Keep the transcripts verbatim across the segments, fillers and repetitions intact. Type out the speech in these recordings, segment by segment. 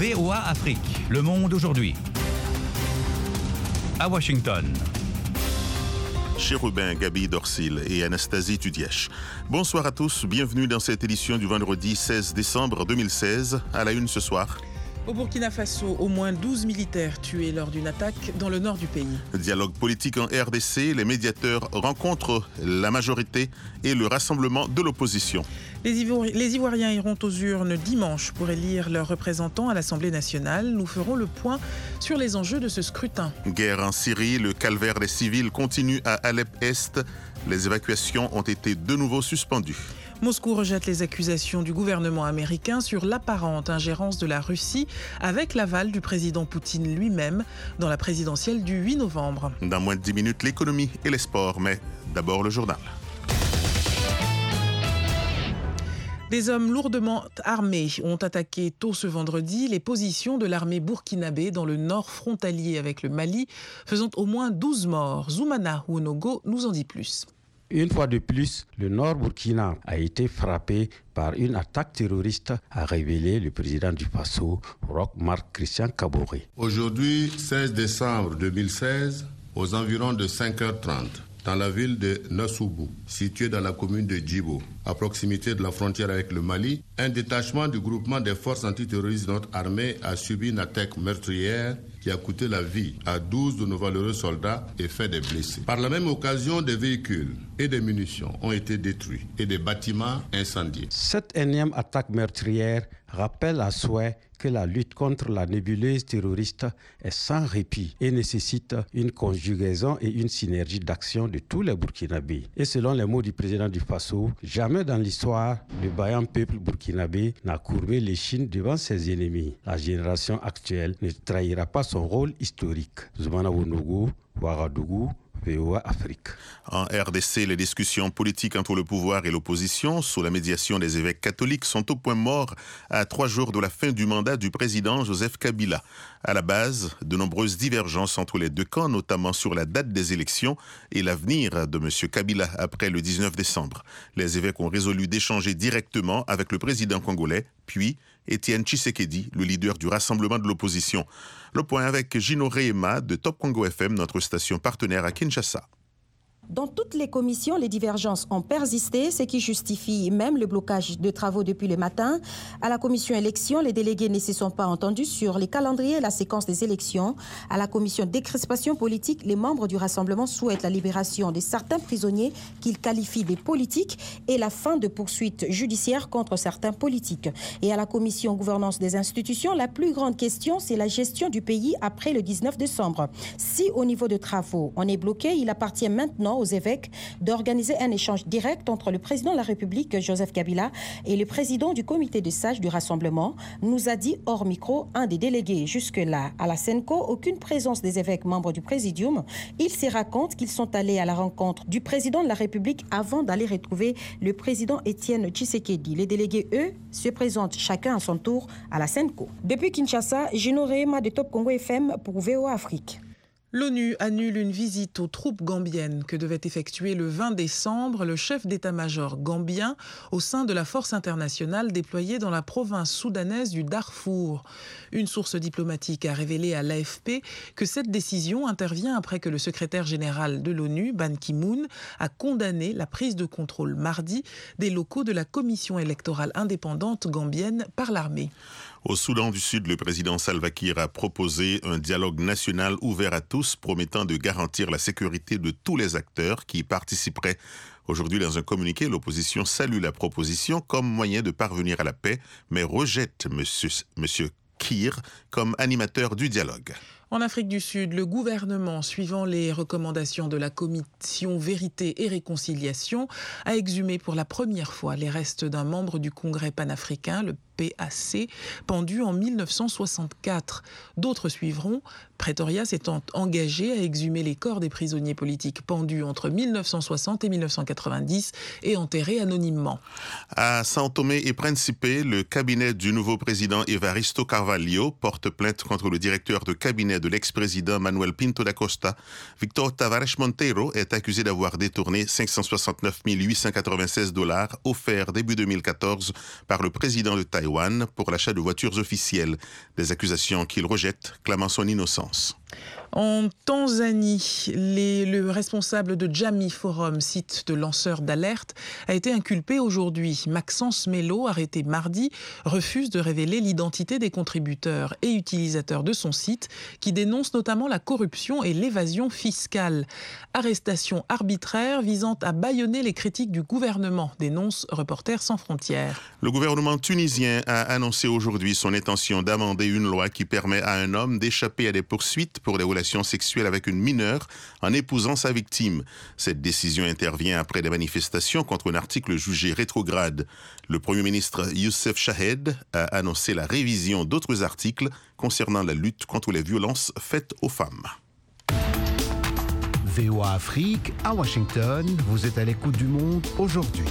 V O A Afrique, Le Monde aujourd'hui. À Washington. Chérubin Gabi Dorsil et Anastasie Tudièche. Bonsoir à tous, bienvenue dans cette édition du vendredi seize décembre deux mille seize. À la une ce soir. Au Burkina Faso, au moins douze militaires tués lors d'une attaque dans le nord du pays. Dialogue politique en R D C, les médiateurs rencontrent la majorité et le rassemblement de l'opposition. Les, Ivoiri- les Ivoiriens iront aux urnes dimanche pour élire leurs représentants à l'Assemblée nationale. Nous ferons le point sur les enjeux de ce scrutin. Guerre en Syrie, le calvaire des civils continue à Alep-Est. Les évacuations ont été de nouveau suspendues. Moscou rejette les accusations du gouvernement américain sur l'apparente ingérence de la Russie avec l'aval du président Poutine lui-même dans la présidentielle du huit novembre. Dans moins de dix minutes, l'économie et les sports, mais d'abord le journal. Des hommes lourdement armés ont attaqué tôt ce vendredi les positions de l'armée burkinabé dans le nord frontalier avec le Mali, faisant au moins douze morts. Zoumana Ouonogo nous en dit plus. Une fois de plus, le Nord Burkina a été frappé par une attaque terroriste, a révélé le président du Faso, Roch Marc Christian Kaboré. Aujourd'hui, seize décembre deux mille seize, aux environs de cinq heures trente, dans la ville de Nassoubou, située dans la commune de Djibo, à proximité de la frontière avec le Mali, un détachement du groupement des forces antiterroristes de notre armée a subi une attaque meurtrière qui a coûté la vie à douze de nos valeureux soldats et fait des blessés. Par la même occasion, des véhicules et des munitions ont été détruits et des bâtiments incendiés. Cette énième attaque meurtrière rappelle à souhait que la lutte contre la nébuleuse terroriste est sans répit et nécessite une conjugaison et une synergie d'action de tous les Burkinabés. Et selon les mots du président du Faso, jamais dans l'histoire, le vaillant peuple burkinabé n'a courbé l'échine devant ses ennemis. La génération actuelle ne trahira pas son rôle historique. Zoumana Ouonogo, Ouagadougou, V O A Afrique. En R D C, les discussions politiques entre le pouvoir et l'opposition, sous la médiation des évêques catholiques, sont au point mort à trois jours de la fin du mandat du président Joseph Kabila. À la base, de nombreuses divergences entre les deux camps, notamment sur la date des élections et l'avenir de M. Kabila après le dix-neuf décembre. Les évêques ont résolu d'échanger directement avec le président congolais, puis Étienne Tshisekedi, le leader du rassemblement de l'opposition. Le point avec Gino Rehema de Top Congo F M, notre station partenaire à Kinshasa. Dans toutes les commissions, les divergences ont persisté, ce qui justifie même le blocage de travaux depuis le matin. À la commission élections, les délégués ne se sont pas entendus sur les calendriers et la séquence des élections. À la commission décrispation politique, les membres du rassemblement souhaitent la libération de certains prisonniers qu'ils qualifient des politiques et la fin de poursuites judiciaires contre certains politiques. Et à la commission gouvernance des institutions, la plus grande question, c'est la gestion du pays après le dix-neuf décembre. Si au niveau de travaux, on est bloqué, il appartient maintenant aux évêques d'organiser un échange direct entre le président de la République, Joseph Kabila, et le président du comité de sages du Rassemblement, nous a dit hors micro un des délégués. Jusque-là, à la Senco, aucune présence des évêques membres du présidium. Il se raconte qu'ils sont allés à la rencontre du président de la République avant d'aller retrouver le président Étienne Tshisekedi. Les délégués, eux, se présentent chacun à son tour à la Senco. Depuis Kinshasa, Gino Rehema de Top Congo F M pour V O A Afrique. L'ONU annule une visite aux troupes gambiennes que devait effectuer le vingt décembre le chef d'état-major gambien au sein de la force internationale déployée dans la province soudanaise du Darfour. Une source diplomatique a révélé à l'A F P que cette décision intervient après que le secrétaire général de l'ONU, Ban Ki-moon, a condamné la prise de contrôle mardi des locaux de la commission électorale indépendante gambienne par l'armée. Au Soudan du Sud, le président Salva Kiir a proposé un dialogue national ouvert à tous, promettant de garantir la sécurité de tous les acteurs qui y participeraient. Aujourd'hui, dans un communiqué, l'opposition salue la proposition comme moyen de parvenir à la paix, mais rejette M. Monsieur Kiir comme animateur du dialogue. En Afrique du Sud, le gouvernement, suivant les recommandations de la commission Vérité et Réconciliation, a exhumé pour la première fois les restes d'un membre du Congrès panafricain, le P A C, pendu en mille neuf cent soixante-quatre. D'autres suivront, Pretoria s'étant engagé à exhumer les corps des prisonniers politiques pendus entre mille neuf cent soixante et mille neuf cent quatre-vingt-dix et enterrés anonymement. À São Tomé et Principe, le cabinet du nouveau président Evaristo Carvalho porte plainte contre le directeur de cabinet de l'ex-président Manuel Pinto da Costa, Victor Tavares Monteiro est accusé d'avoir détourné cinq cent soixante-neuf mille huit cent quatre-vingt-seize dollars offerts début deux mille quatorze par le président de Taïwan pour l'achat de voitures officielles. Des accusations qu'il rejette, clamant son innocence. En Tanzanie, les, le responsable de Jamii Forum, site de lanceurs d'alerte, a été inculpé aujourd'hui. Maxence Melo, arrêté mardi, refuse de révéler l'identité des contributeurs et utilisateurs de son site, qui dénonce notamment la corruption et l'évasion fiscale. Arrestation arbitraire visant à bâillonner les critiques du gouvernement, dénonce Reporters sans frontières. Le gouvernement tunisien a annoncé aujourd'hui son intention d'amender une loi qui permet à un homme d'échapper à des poursuites pour des relations sexuelles avec une mineure en épousant sa victime. Cette décision intervient après des manifestations contre un article jugé rétrograde. Le Premier ministre Youssef Chahed a annoncé la révision d'autres articles concernant la lutte contre les violences faites aux femmes. V O A Afrique, à Washington, vous êtes à l'écoute du monde aujourd'hui.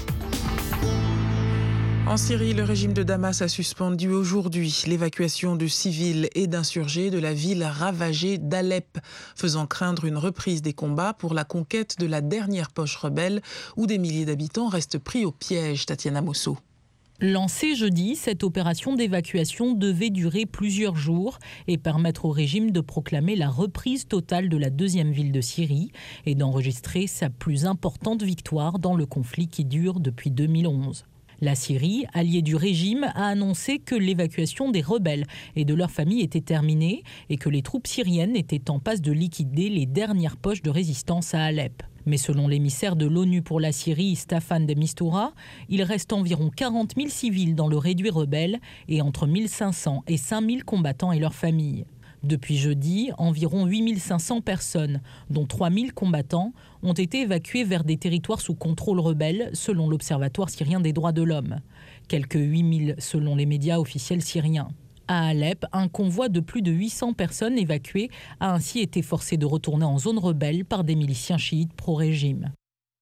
En Syrie, le régime de Damas a suspendu aujourd'hui l'évacuation de civils et d'insurgés de la ville ravagée d'Alep, faisant craindre une reprise des combats pour la conquête de la dernière poche rebelle où des milliers d'habitants restent pris au piège. Tatiana Mosso. Lancée jeudi, cette opération d'évacuation devait durer plusieurs jours et permettre au régime de proclamer la reprise totale de la deuxième ville de Syrie et d'enregistrer sa plus importante victoire dans le conflit qui dure depuis deux mille onze. La Syrie, alliée du régime, a annoncé que l'évacuation des rebelles et de leurs familles était terminée et que les troupes syriennes étaient en passe de liquider les dernières poches de résistance à Alep. Mais selon l'émissaire de l'ONU pour la Syrie, Staffan de Mistura, il reste environ quarante mille civils dans le réduit rebelle et entre mille cinq cents et cinq mille combattants et leurs familles. Depuis jeudi, environ huit mille cinq cents personnes, dont trois mille combattants, ont été évacuées vers des territoires sous contrôle rebelle, selon l'Observatoire syrien des droits de l'homme. Quelques huit mille selon les médias officiels syriens. À Alep, un convoi de plus de huit cents personnes évacuées a ainsi été forcé de retourner en zone rebelle par des miliciens chiites pro-régime.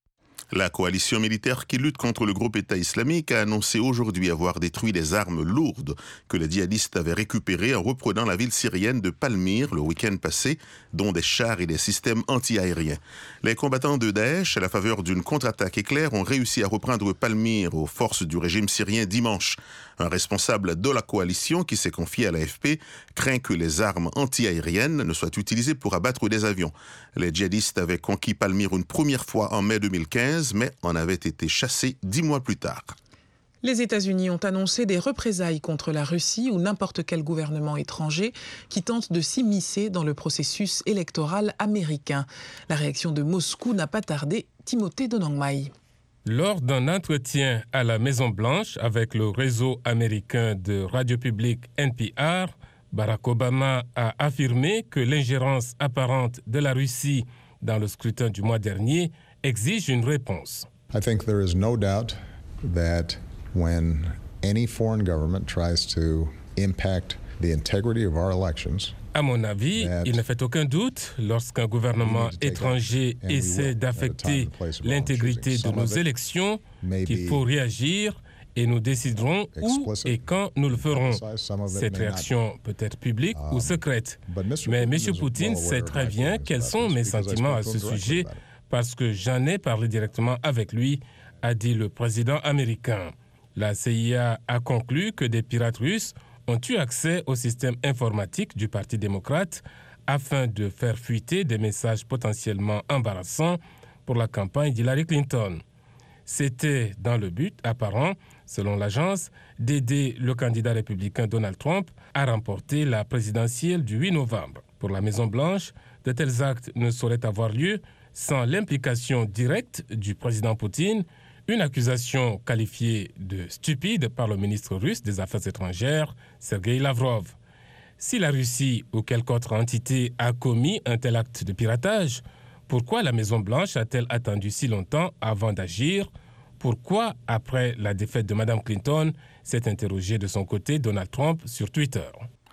La coalition militaire qui lutte contre le groupe État islamique a annoncé aujourd'hui avoir détruit des armes lourdes que les djihadistes avaient récupérées en reprenant la ville syrienne de Palmyre le week-end passé, dont des chars et des systèmes anti-aériens. Les combattants de Daesh, à la faveur d'une contre-attaque éclair, ont réussi à reprendre Palmyre aux forces du régime syrien dimanche. Un responsable de la coalition qui s'est confié à l'A F P craint que les armes anti-aériennes ne soient utilisées pour abattre des avions. Les djihadistes avaient conquis Palmyre une première fois en mai deux mille quinze, mais en avaient été chassés dix mois plus tard. Les États-Unis ont annoncé des représailles contre la Russie ou n'importe quel gouvernement étranger qui tente de s'immiscer dans le processus électoral américain. La réaction de Moscou n'a pas tardé. Timothée Donangmai. Lors d'un entretien à la Maison-Blanche avec le réseau américain de radio publique N P R, Barack Obama a affirmé que l'ingérence apparente de la Russie dans le scrutin du mois dernier exige une réponse. I think there is no doubt that when any foreign government tries to impact the integrity of our elections, à mon avis, il ne fait aucun doute, lorsqu'un gouvernement étranger essaie d'affecter l'intégrité de nos élections, qu'il faut réagir et nous déciderons où et quand nous le ferons. Cette réaction peut être publique ou secrète. Mais M. Poutine sait très bien quels sont mes sentiments à ce sujet parce que j'en ai parlé directement avec lui, a dit le président américain. La C I A a conclu que des pirates russes ont eu accès au système informatique du Parti démocrate afin de faire fuiter des messages potentiellement embarrassants pour la campagne d'Hillary Clinton. C'était dans le but apparent, selon l'agence, d'aider le candidat républicain Donald Trump à remporter la présidentielle du huit novembre. Pour la Maison-Blanche, de tels actes ne sauraient avoir lieu sans l'implication directe du président Poutine, une accusation qualifiée de stupide par le ministre russe des Affaires étrangères, Sergei Lavrov. Si la Russie ou quelque autre entité a commis un tel acte de piratage, pourquoi la Maison-Blanche a-t-elle attendu si longtemps avant d'agir? Pourquoi, après la défaite de Mme Clinton, s'est interrogé de son côté Donald Trump sur Twitter?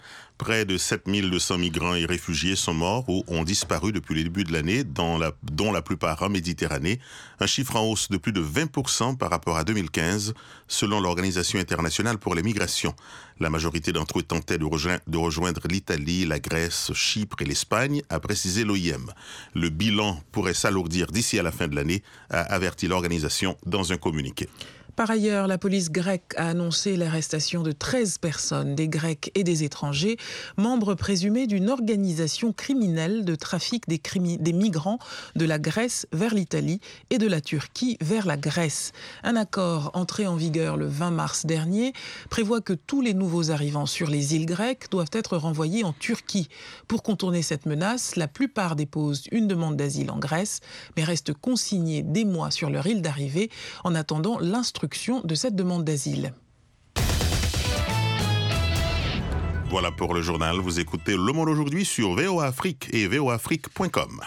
Près de sept mille deux cents migrants et réfugiés sont morts ou ont disparu depuis le début de l'année, dans la, dont la plupart en Méditerranée, un chiffre en hausse de plus de vingt pour cent par rapport à deux mille quinze, selon l'Organisation internationale pour les migrations. La majorité d'entre eux tentaient de rejoindre, de rejoindre l'Italie, la Grèce, Chypre et l'Espagne, a précisé l'O I M. Le bilan pourrait s'alourdir d'ici à la fin de l'année, a averti l'organisation dans un communiqué. Par ailleurs, la police grecque a annoncé l'arrestation de treize personnes, des Grecs et des étrangers, membres présumés d'une organisation criminelle de trafic des, crimi- des migrants de la Grèce vers l'Italie et de la Turquie vers la Grèce. Un accord entré en vigueur le vingt mars dernier prévoit que tous les nouveaux arrivants sur les îles grecques doivent être renvoyés en Turquie. Pour contourner cette menace, la plupart déposent une demande d'asile en Grèce, mais restent consignés des mois sur leur île d'arrivée en attendant l'instruction de cette demande d'asile. Voilà pour le journal. Vous écoutez Le Monde aujourd'hui sur V O A Afrique et v o afrique point com.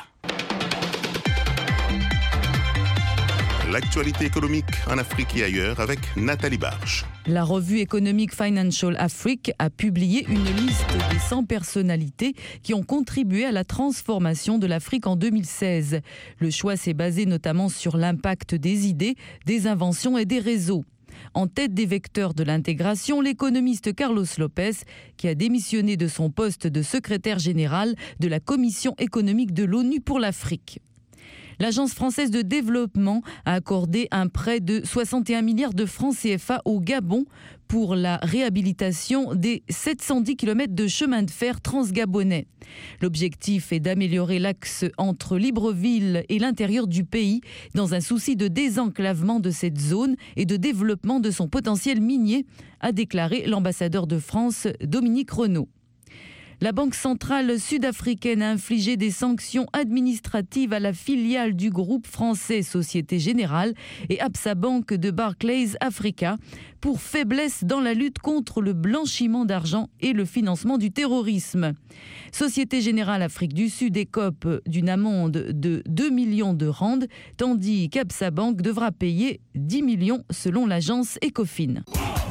L'actualité économique en Afrique et ailleurs avec Nathalie Barche. La revue économique Financial Afrique a publié une liste des cent personnalités qui ont contribué à la transformation de l'Afrique en deux mille seize. Le choix s'est basé notamment sur l'impact des idées, des inventions et des réseaux. En tête des vecteurs de l'intégration, l'économiste Carlos Lopez, qui a démissionné de son poste de secrétaire général de la Commission économique de l'ONU pour l'Afrique. L'Agence française de développement a accordé un prêt de soixante et un milliards de francs C F A au Gabon pour la réhabilitation des sept cent dix kilomètres de chemin de fer transgabonais. L'objectif est d'améliorer l'axe entre Libreville et l'intérieur du pays dans un souci de désenclavement de cette zone et de développement de son potentiel minier, a déclaré l'ambassadeur de France Dominique Renaud. La Banque centrale sud-africaine a infligé des sanctions administratives à la filiale du groupe français Société Générale et Absa Bank de Barclays Africa pour faiblesse dans la lutte contre le blanchiment d'argent et le financement du terrorisme. Société Générale Afrique du Sud écope d'une amende de deux millions de rands, tandis qu'Absa Bank devra payer dix millions selon l'agence Ecofin.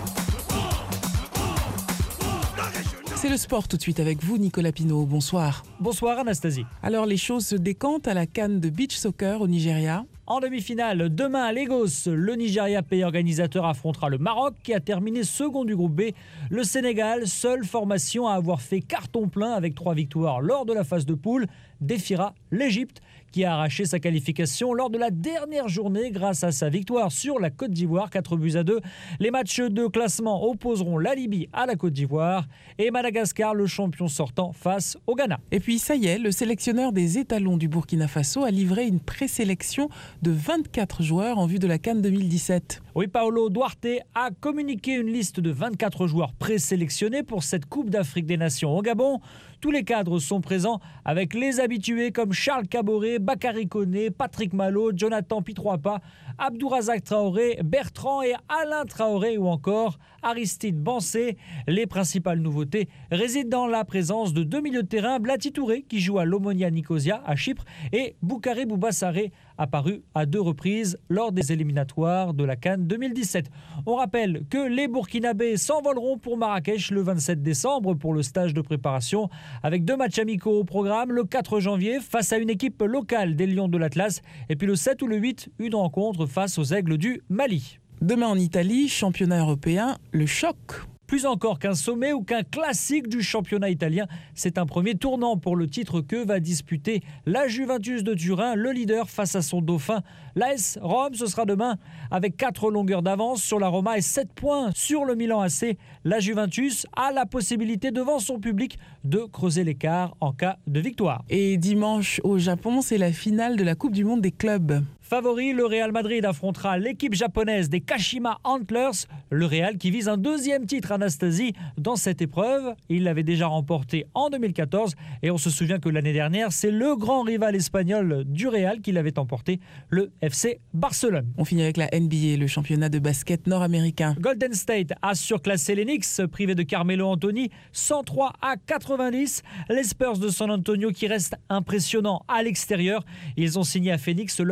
C'est le sport tout de suite avec vous, Nicolas Pinault. Bonsoir. Bonsoir Anastasie. Alors les choses se décantent à la CAN de beach soccer au Nigeria. En demi-finale, demain à Lagos, le Nigeria, pays organisateur, affrontera le Maroc qui a terminé second du groupe B. Le Sénégal, seule formation à avoir fait carton plein avec trois victoires lors de la phase de poule, défiera l'Égypte qui a arraché sa qualification lors de la dernière journée grâce à sa victoire sur la Côte d'Ivoire, quatre buts à deux. Les matchs de classement opposeront la Libye à la Côte d'Ivoire et Madagascar, le champion sortant, face au Ghana. Et puis ça y est, le sélectionneur des étalons du Burkina Faso a livré une présélection de vingt-quatre joueurs en vue de la CAN deux mille dix-sept. Oui, Paolo Duarte a communiqué une liste de vingt-quatre joueurs présélectionnés pour cette Coupe d'Afrique des Nations au Gabon. Tous les cadres sont présents avec les habitués comme Charles Caboret, Bakary Koné, Patrick Malo, Jonathan Pitroapa, Abdourazak Traoré, Bertrand et Alain Traoré ou encore Aristide Bansé. Les principales nouveautés résident dans la présence de deux milieux de terrain, Blati Touré qui joue à l'Omonia Nicosia à Chypre et Boukari Boubassaré apparu à deux reprises lors des éliminatoires de la CAN deux mille dix-sept. On rappelle que les Burkinabés s'envoleront pour Marrakech le vingt-sept décembre pour le stage de préparation avec deux matchs amicaux au programme le quatre janvier face à une équipe locale des Lions de l'Atlas et puis le sept ou le huit, une rencontre face aux Aigles du Mali. Demain en Italie, championnat européen, le choc. Plus encore qu'un sommet ou qu'un classique du championnat italien, c'est un premier tournant pour le titre que va disputer la Juventus de Turin, le leader face à son dauphin. L'A S Rome, ce sera demain avec quatre longueurs d'avance sur la Roma et sept points sur le Milan A C. La Juventus a la possibilité devant son public de creuser l'écart en cas de victoire. Et dimanche au Japon, c'est la finale de la Coupe du Monde des clubs. Favori, le Real Madrid affrontera l'équipe japonaise des Kashima Antlers. Le Real qui vise un deuxième titre, Anastasie, dans cette épreuve. Il l'avait déjà remporté en deux mille quatorze et on se souvient que l'année dernière, c'est le grand rival espagnol du Real qui l'avait emporté, le F C Barcelone. On finit avec la N B A, le championnat de basket nord-américain. Golden State a surclassé les Knicks, privé de Carmelo Anthony, cent trois à quatre-vingt-dix. Les Spurs de San Antonio qui restent impressionnants à l'extérieur. Ils ont signé à Phoenix leur quatrième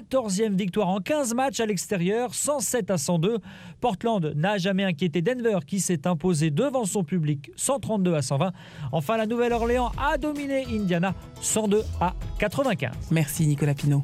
quatorzième victoire en quinze matchs à l'extérieur, cent sept à cent deux. Portland n'a jamais inquiété Denver qui s'est imposé devant son public cent trente-deux à cent vingt. Enfin, la Nouvelle-Orléans a dominé Indiana cent deux à quatre-vingt-quinze. Merci Nicolas Pinault.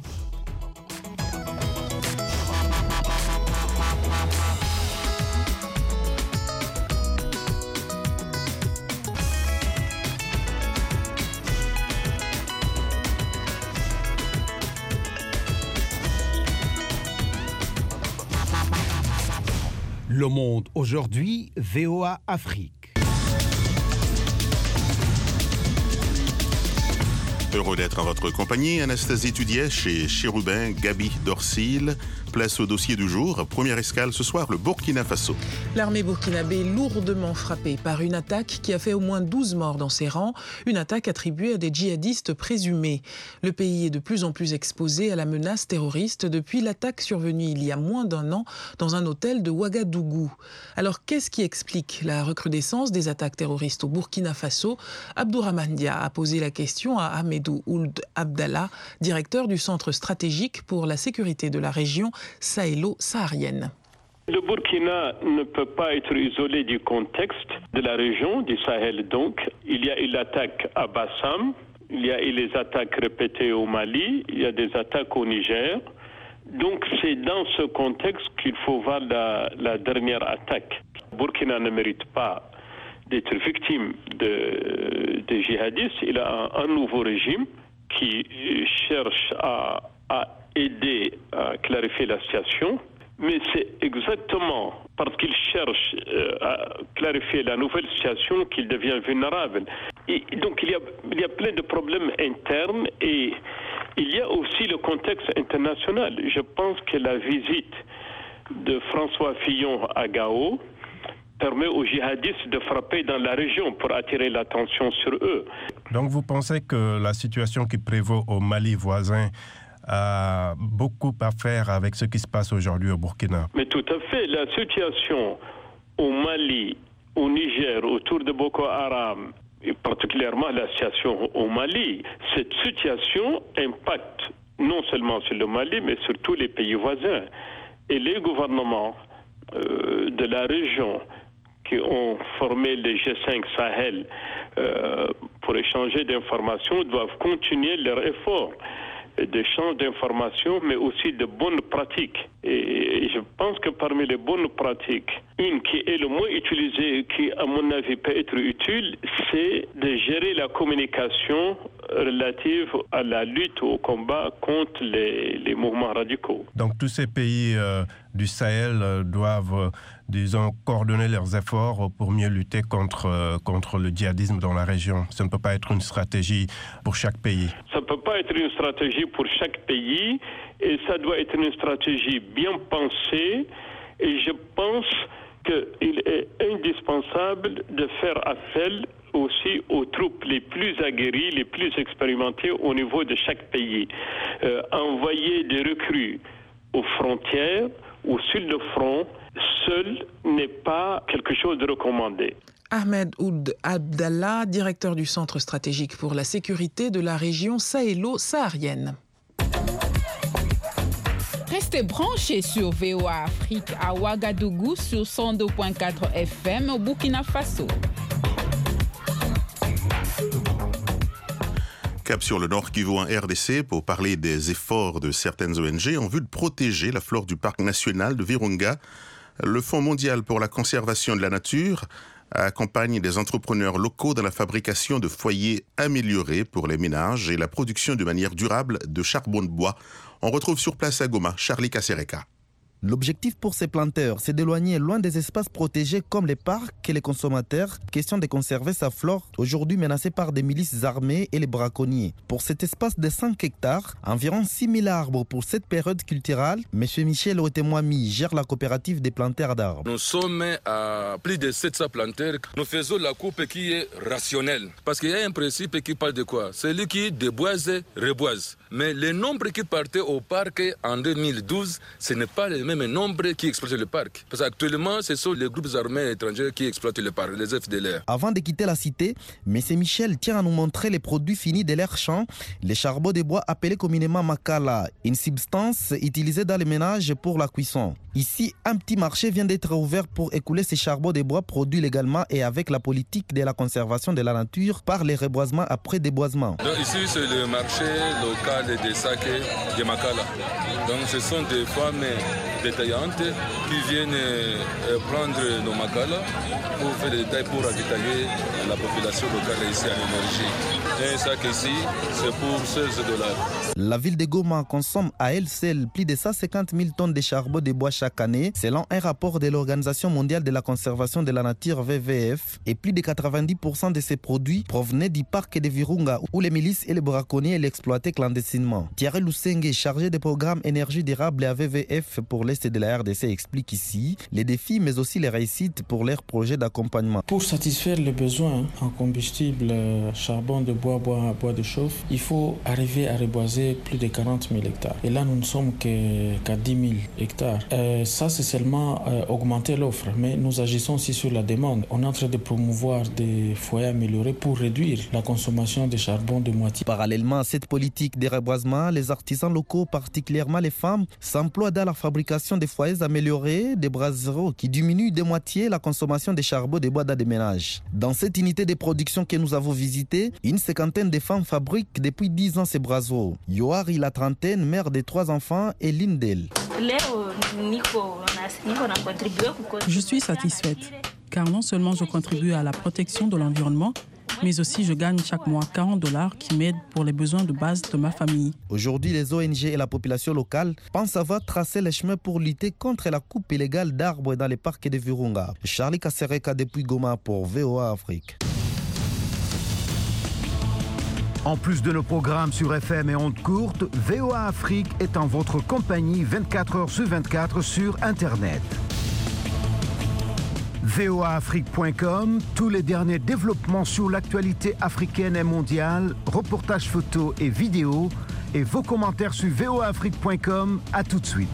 Le Monde aujourd'hui, V O A Afrique. Heureux d'être en votre compagnie. Anastasie Tudièche et Chérubin Gabi Dorsil. Place au dossier du jour. Première escale ce soir, le Burkina Faso. L'armée burkinabé lourdement frappée par une attaque qui a fait au moins douze morts dans ses rangs. Une attaque attribuée à des djihadistes présumés. Le pays est de plus en plus exposé à la menace terroriste depuis l'attaque survenue il y a moins d'un an dans un hôtel de Ouagadougou. Alors qu'est-ce qui explique la recrudescence des attaques terroristes au Burkina Faso? Abdourahmane Dia a posé la question à Ahmedou Ould Abdallah, directeur du Centre stratégique pour la sécurité de la région sahélo-saharienne. Le Burkina ne peut pas être isolé du contexte de la région, du Sahel donc. Il y a eu l'attaque à Bassam, il y a eu les attaques répétées au Mali, il y a des attaques au Niger. Donc c'est dans ce contexte qu'il faut voir la, la dernière attaque. Le Burkina ne mérite pas d'être victime de, de djihadistes. Il a un, un nouveau régime qui cherche à, à aider à clarifier la situation, mais c'est exactement parce qu'il cherche euh, à clarifier la nouvelle situation qu'il devient vulnérable. Et donc il y a, il y a plein de problèmes internes et il y a aussi le contexte international. Je pense que la visite de François Fillon à Gao permet aux djihadistes de frapper dans la région pour attirer l'attention sur eux. Donc vous pensez que la situation qui prévaut au Mali voisin a beaucoup à faire avec ce qui se passe aujourd'hui au Burkina? Mais tout à fait. La situation au Mali, au Niger, autour de Boko Haram, et particulièrement la situation au Mali, cette situation impacte non seulement sur le Mali, mais sur tous les pays voisins. Et les gouvernements euh, de la région qui ont formé les G cinq Sahel euh, pour échanger d'informations doivent continuer leurs efforts d'échange d'informations, mais aussi de bonnes pratiques. Et je pense que parmi les bonnes pratiques, une qui est le moins utilisée, qui à mon avis peut être utile, c'est de gérer la communication relative à la lutte, au combat contre les, les mouvements radicaux. Donc tous ces pays euh, du Sahel euh, doivent, euh, disons, coordonner leurs efforts pour mieux lutter contre, euh, contre le djihadisme dans la région. Ça ne peut pas être une stratégie pour chaque pays. Ça ne peut pas être une stratégie pour chaque pays et ça doit être une stratégie bien pensée et je pense qu'il est indispensable de faire appel aussi aux troupes les plus aguerries, les plus expérimentées au niveau de chaque pays. Euh, envoyer des recrues aux frontières ou sur le front, seul n'est pas quelque chose de recommandé. Ahmed Ould Abdallah, directeur du Centre stratégique pour la sécurité de la région sahélo-saharienne. Restez branchés sur V O A Afrique à Ouagadougou sur cent deux virgule quatre F M au Burkina Faso. Cap sur le Nord Kivu en R D C pour parler des efforts de certaines O N G en vue de protéger la flore du parc national de Virunga. Le Fonds mondial pour la conservation de la nature accompagne des entrepreneurs locaux dans la fabrication de foyers améliorés pour les ménages et la production de manière durable de charbon de bois. On retrouve sur place à Goma, Charlie Kasereka. L'objectif pour ces planteurs, c'est d'éloigner loin des espaces protégés comme les parcs et les consommateurs. Question de conserver sa flore, aujourd'hui menacée par des milices armées et les braconniers. Pour cet espace de cinq hectares, environ six mille arbres pour cette période culturelle, M. Michel Otemwami gère la coopérative des planteurs d'arbres. Nous sommes à plus de sept cents planteurs. Nous faisons la coupe qui est rationnelle. Parce qu'il y a un principe qui parle de quoi? Celui qui déboise, reboise. Mais le nombre qui partait au parc en deux mille douze, ce n'est pas le même nombre qui exploitent le parc. Parce qu'actuellement, ce sont les groupes armés étrangers qui exploitent le parc, les F D L R. Avant de quitter la cité, M. Michel tient à nous montrer les produits finis de leur champ, les charbons de bois appelés communément makala, une substance utilisée dans les ménages pour la cuisson. Ici, un petit marché vient d'être ouvert pour écouler ces charbons de bois produits légalement et avec la politique de la conservation de la nature par les reboisements après déboisement. Donc ici, c'est le marché local des sacs de makala. Donc ce sont des femmes détaillantes qui viennent prendre nos makala pour faire des détails pour ravitailler la population locale ici en énergie. Un sac ici, c'est pour seize dollars. La ville de Goma consomme à elle seule plus de cent cinquante mille tonnes de charbon de bois chaque année, selon un rapport de l'Organisation mondiale de la conservation de la nature W W F. Et plus de quatre-vingt-dix pour cent de ces produits provenaient du parc de Virunga, où les milices et les braconniers l'exploitaient clandestinement. Thierry Lusenge, chargé des programmes énergie durable à W W F pour l'Est de la R D C, explique ici les défis mais aussi les réussites pour leurs projets d'accompagnement. Pour satisfaire les besoins en combustible, charbon de bois, bois, bois de chauffe, il faut arriver à reboiser plus de quarante mille hectares. Et là, nous ne sommes qu'à dix mille hectares. Euh, ça, c'est seulement euh, augmenter l'offre, mais nous agissons aussi sur la demande. On est en train de promouvoir des foyers améliorés pour réduire la consommation de charbon de moitié. Parallèlement à cette politique de reboisement, les artisans locaux, particulièrement les femmes, s'emploient dans la fabrication des foyers améliorés, des brasseries qui diminuent de moitié la consommation de charbon de bois dans des ménages. Dans cette unité de production que nous avons visitée, une cinquantaine de femmes fabriquent depuis dix ans ces brasseries. Yoari, la trentaine, mère de trois enfants, et l'une d'elles. Je suis satisfaite, car non seulement je contribue à la protection de l'environnement, mais aussi je gagne chaque mois quarante dollars qui m'aident pour les besoins de base de ma famille. Aujourd'hui, les O N G et la population locale pensent avoir tracé les chemins pour lutter contre la coupe illégale d'arbres dans les parcs de Virunga. Charlie Kasereka depuis Goma pour V O A Afrique. En plus de nos programmes sur F M et ondes courtes, V O A Afrique est en votre compagnie vingt-quatre heures sur vingt-quatre sur Internet. V O A Afrique point com, tous les derniers développements sur l'actualité africaine et mondiale, reportages photos et vidéos, et vos commentaires sur V O A Afrique point com. À tout de suite.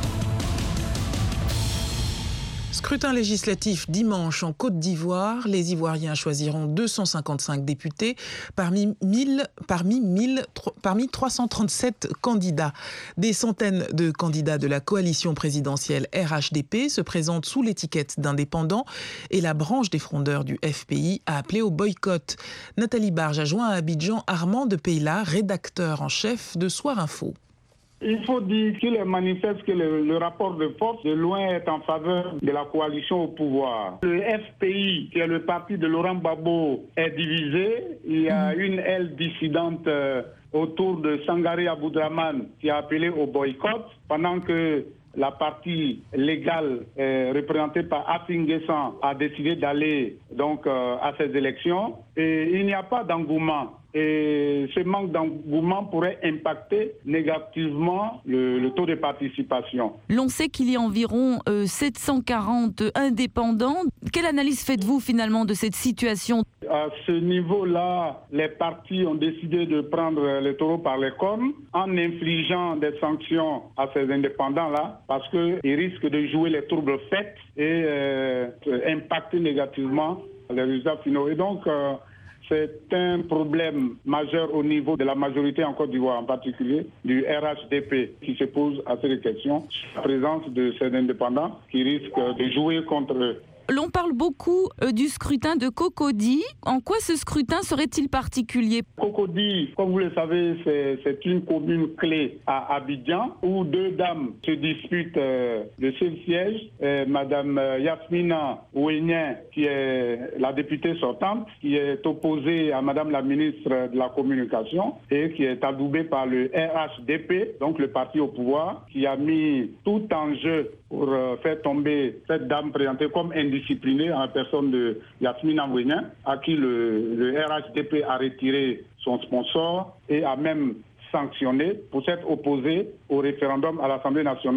Scrutin législatif dimanche en Côte d'Ivoire. Les Ivoiriens choisiront deux cent cinquante-cinq députés parmi, mille, parmi, mille, parmi trois cent trente-sept candidats. Des centaines de candidats de la coalition présidentielle R H D P se présentent sous l'étiquette d'indépendants et la branche des frondeurs du F P I a appelé au boycott. Nathalie Barge a joint à Abidjan Armand de Peyla, rédacteur en chef de Soir Info. Il faut dire qu'il est manifeste que le, le rapport de force de loin est en faveur de la coalition au pouvoir. Le F P I, qui est le parti de Laurent Gbagbo, est divisé. Il y a une aile dissidente euh, autour de Sangaré Aboudraman qui a appelé au boycott, pendant que la partie légale euh, représentée par Afin-Guessan a décidé d'aller donc euh, à ces élections. Et il n'y a pas d'engouement. Et ce manque d'engouement pourrait impacter négativement le, le taux de participation. L'on sait qu'il y a environ euh, sept cent quarante indépendants. Quelle analyse faites-vous finalement de cette situation ? À ce niveau-là, les partis ont décidé de prendre les taureaux par les cornes en infligeant des sanctions à ces indépendants-là parce qu'ils risquent de jouer les troubles faits et euh, impacter négativement les résultats finaux. Et donc, euh, c'est un problème majeur au niveau de la majorité en Côte d'Ivoire, en particulier du R H D P, qui se pose à cette question, la présence de ces indépendants qui risquent de jouer contre eux. L'on parle beaucoup euh, du scrutin de Cocody. En quoi ce scrutin serait-il particulier ? Cocody, comme vous le savez, c'est, c'est une commune clé à Abidjan où deux dames se disputent euh, le seul siège. Euh, Madame Yasmina Ouenien, qui est la députée sortante, qui est opposée à Madame la ministre de la Communication et qui est adoubée par le R H D P, donc le parti au pouvoir, qui a mis tout en jeu pour euh, faire tomber cette dame présentée comme indisciplinée en la personne de Yasmina Ouenien, à qui le, le R H D P a retiré son sponsor et a même sanctionné pour s'être opposé au référendum à l'Assemblée nationale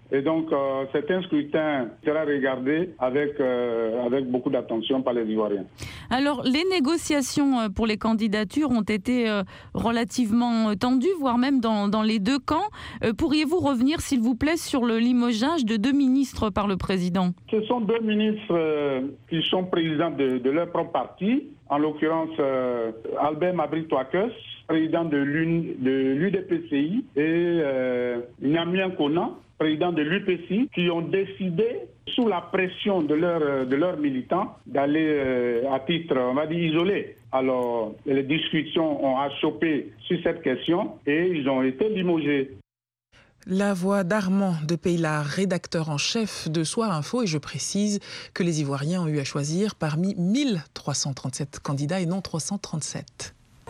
Et donc, euh, c'est un scrutin qui sera regardé avec, euh, avec beaucoup d'attention par les Ivoiriens. Alors, les négociations pour les candidatures ont été euh, relativement tendues, voire même dans, dans les deux camps. Euh, pourriez-vous revenir, s'il vous plaît, sur le limogeage de deux ministres par le président? Ce sont deux ministres euh, qui sont présidents de, de leur propre parti, en l'occurrence euh, Albert Mabry-Touakes, président de l'U D P C I, et euh, Nyamien Kona, président de l'U P C I, qui ont décidé, sous la pression de, leur, de leurs militants, d'aller euh, à titre, on va dire, isolé. Alors, les discussions ont achoppé sur cette question et ils ont été limogés. La voix d'Armand de Peylard, rédacteur en chef de Soir Info, et je précise que les Ivoiriens ont eu à choisir parmi mille trois cent trente-sept candidats et non trois cent trente-sept.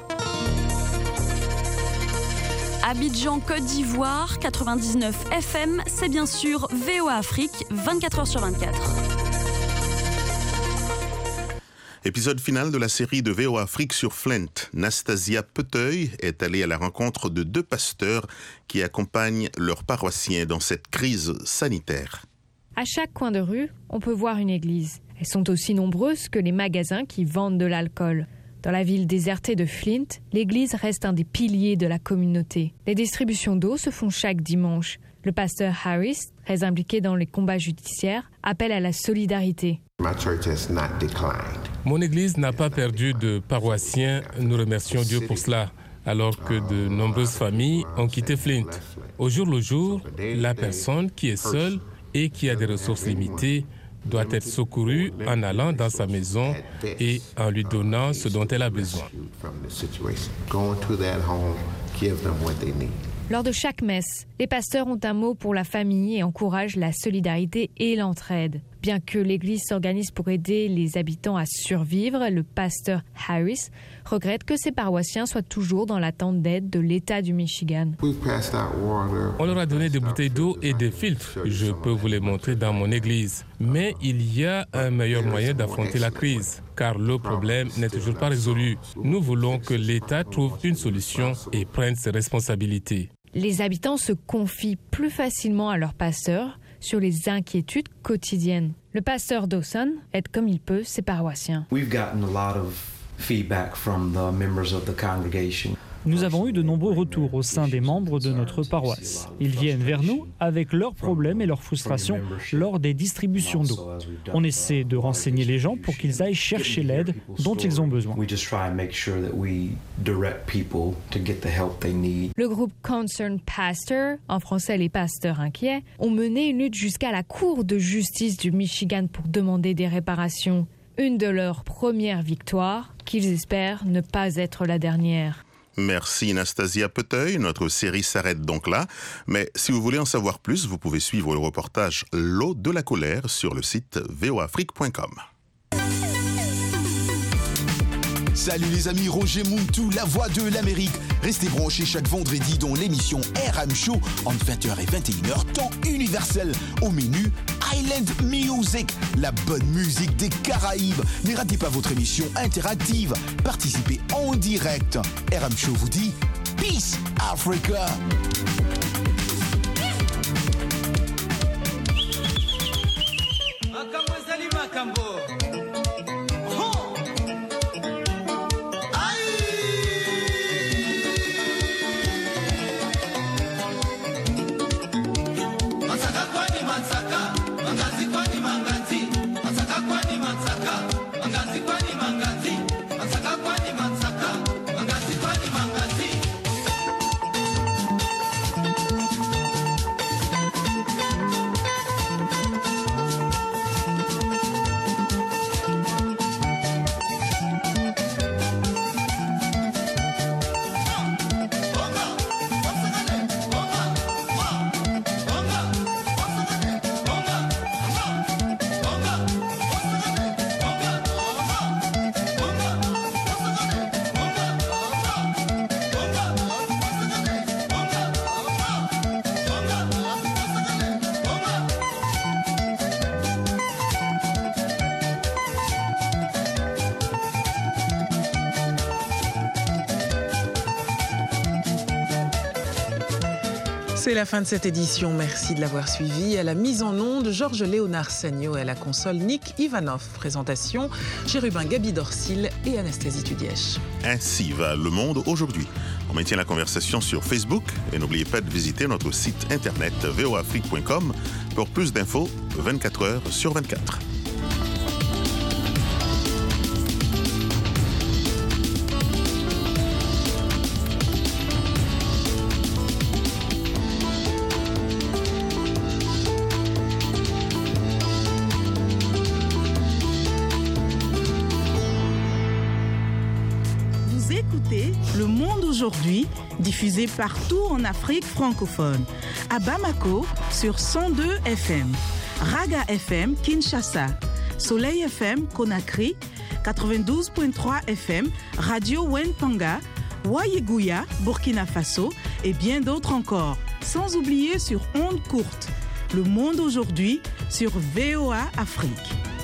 Abidjan, Côte d'Ivoire, quatre-vingt-dix-neuf F M, c'est bien sûr V O A Afrique, vingt-quatre heures sur vingt-quatre. Épisode final de la série de V O A Afrique sur Flint. Nastasia Peteuil est allée à la rencontre de deux pasteurs qui accompagnent leurs paroissiens dans cette crise sanitaire. À chaque coin de rue, on peut voir une église. Elles sont aussi nombreuses que les magasins qui vendent de l'alcool. Dans la ville désertée de Flint, l'église reste un des piliers de la communauté. Les distributions d'eau se font chaque dimanche. Le pasteur Harris, très impliqué dans les combats judiciaires, appelle à la solidarité. Mon église n'a pas perdu de paroissiens, nous remercions Dieu pour cela, alors que de nombreuses familles ont quitté Flint. Au jour le jour, la personne qui est seule et qui a des ressources limitées doit être secourue en allant dans sa maison et en lui donnant ce dont elle a besoin. Lors de chaque messe, les pasteurs ont un mot pour la famille et encouragent la solidarité et l'entraide. Bien que l'église s'organise pour aider les habitants à survivre, le pasteur Harris regrette que ses paroissiens soient toujours dans l'attente d'aide de l'État du Michigan. On leur a donné des bouteilles d'eau et des filtres. Je peux vous les montrer dans mon église. Mais il y a un meilleur moyen d'affronter la crise, car le problème n'est toujours pas résolu. Nous voulons que l'État trouve une solution et prenne ses responsabilités. Les habitants se confient plus facilement à leur pasteur sur les inquiétudes quotidiennes. Le pasteur Dawson aide comme il peut ses paroissiens. Nous avons eu de nombreux retours au sein des membres de notre paroisse. Ils viennent vers nous avec leurs problèmes et leurs frustrations lors des distributions d'eau. On essaie de renseigner les gens pour qu'ils aillent chercher l'aide dont ils ont besoin. Le groupe Concerned Pastor, en français les pasteurs inquiets, ont mené une lutte jusqu'à la Cour de justice du Michigan pour demander des réparations. Une de leurs premières victoires, qu'ils espèrent ne pas être la dernière. Merci Nastasia Peteuil. Notre série s'arrête donc là. Mais si vous voulez en savoir plus, vous pouvez suivre le reportage L'eau de la colère sur le site v o afrique point com. Salut les amis, Roger Muntu, la voix de l'Amérique. Restez branchés chaque vendredi dans l'émission R M Show entre vingt heures et vingt et une heures, temps universel. Au menu, Island Music, la bonne musique des Caraïbes. Ne ratez pas votre émission interactive. Participez en direct. R M Show vous dit Peace Africa. C'est la fin de cette édition. Merci de l'avoir suivi. À la mise en onde, Georges Léonard Sagno, à la console, Nick Ivanov. Présentation, Chérubin Gabi Dorsil et Anastasie Tudièche. Ainsi va le monde aujourd'hui. On maintient la conversation sur Facebook et n'oubliez pas de visiter notre site internet v o afrique point com pour plus d'infos vingt-quatre heures sur vingt-quatre. Le Monde aujourd'hui, diffusé partout en Afrique francophone. À Bamako, sur cent deux F M. Raga F M, Kinshasa. Soleil F M, Conakry. quatre-vingt-douze virgule trois F M. Radio Wentanga. Wayeguya, Burkina Faso. Et bien d'autres encore. Sans oublier sur ondes courtes. Le Monde aujourd'hui, sur V O A Afrique.